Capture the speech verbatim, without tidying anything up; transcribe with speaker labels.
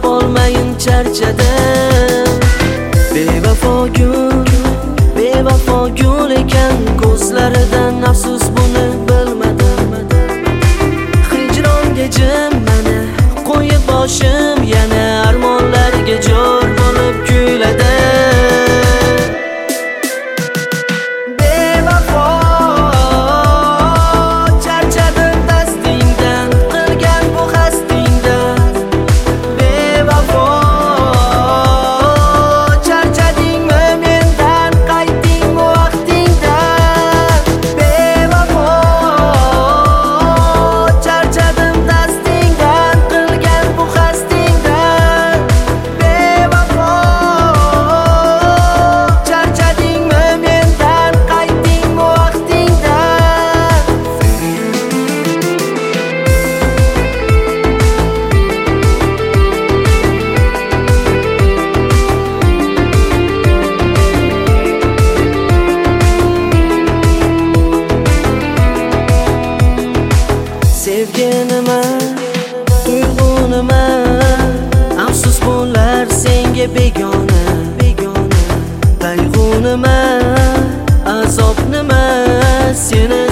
Speaker 1: topolmayin charchadim. Bevafo gul, bevafo gul ekan, ko'zlaridan afsus buni bilmadim. Hijronga jim mani qo'yib boshim yana armonlarga jo'r bo'lib kuyladi. Bevafo charchadim dastingdan, qilgan bu hastingdan. Bevafo charchadingmi mendan, qaytding vaqtingdan. Bevafo charchadim dastingdan, qilgan bu hastingdan. Bevafo charchadingmi mendan, qaytding vaqtingdan. Sevgi nima, tuyg'u nima, afsus bo'lar senga begona, begona. Qayg'u nima, azob nima, seni